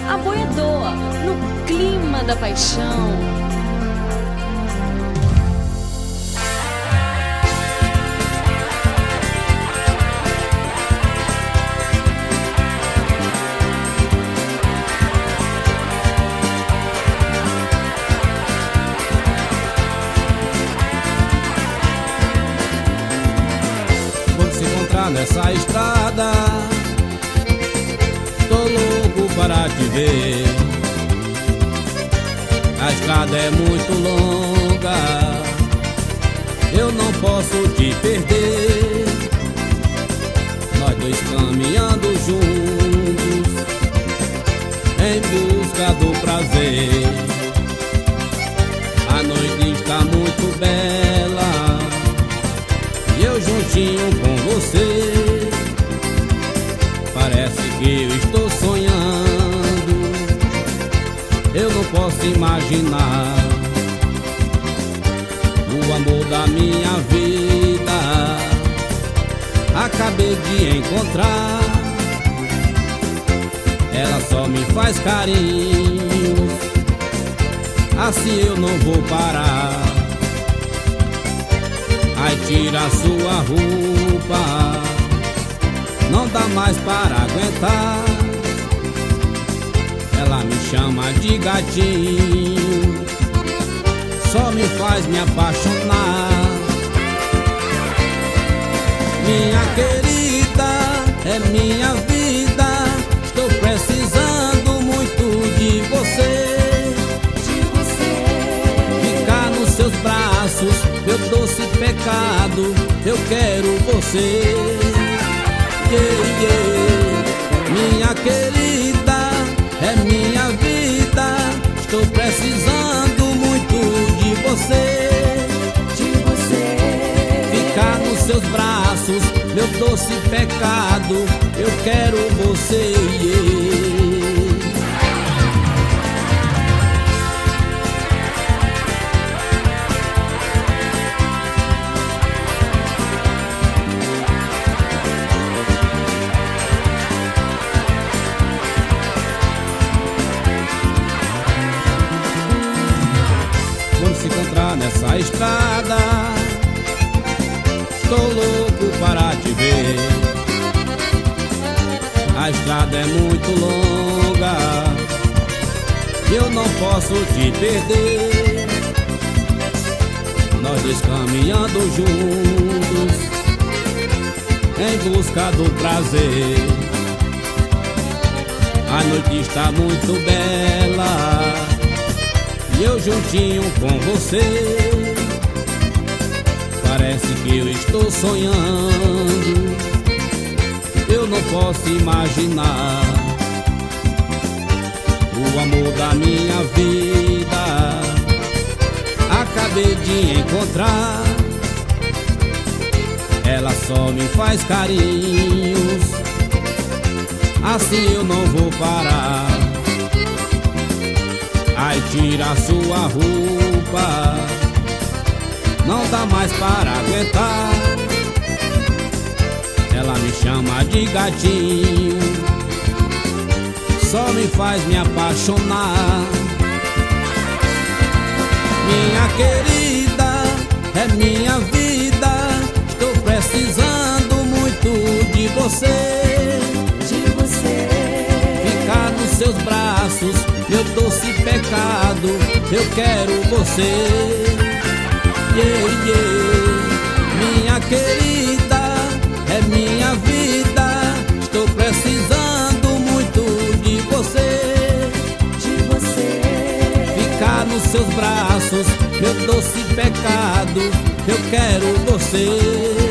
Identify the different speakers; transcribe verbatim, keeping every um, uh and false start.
Speaker 1: a boiadoa, no clima da paixão.
Speaker 2: Nessa estrada, tô louco para te ver. A estrada é muito longa, eu não posso te perder. Nós dois caminhando juntos, em busca do prazer. A noite está muito bela, e eu juntinho com você. Parece que eu estou sonhando, eu não posso imaginar o amor da minha vida. Acabei de encontrar, ela só me faz carinho, assim eu não vou parar. Ai, tira a sua roupa, não dá mais para aguentar. Ela me chama de gatinho, só me faz me apaixonar. Minha querida, é minha vida, estou precisando muito de você.
Speaker 1: De você.
Speaker 2: Ficar nos seus braços, meu doce pecado, eu quero você. Yeah, yeah. Minha querida, é minha vida, estou precisando muito de você.
Speaker 1: De você.
Speaker 2: Ficar nos seus braços, meu doce pecado, eu quero você. Yeah. Se encontrar nessa estrada, estou louco para te ver. A estrada é muito longa, eu não posso te perder. Nós dois caminhando juntos, em busca do prazer. A noite está muito bela, e eu juntinho com você. Parece que eu estou sonhando, eu não posso imaginar o amor da minha vida. Acabei de encontrar, ela só me faz carinhos, assim eu não vou parar. Ai, tira a sua roupa, não dá mais para aguentar. Ela me chama de gatinho, só me faz me apaixonar. Minha querida, é minha vida, estou precisando muito de você.
Speaker 1: De você.
Speaker 2: Ficar nos seus braços, meu doce pecado, eu quero você. Yeah, yeah. Minha querida, é minha vida, estou precisando muito de você.
Speaker 1: De você.
Speaker 2: Ficar nos seus braços, meu doce pecado, eu quero você.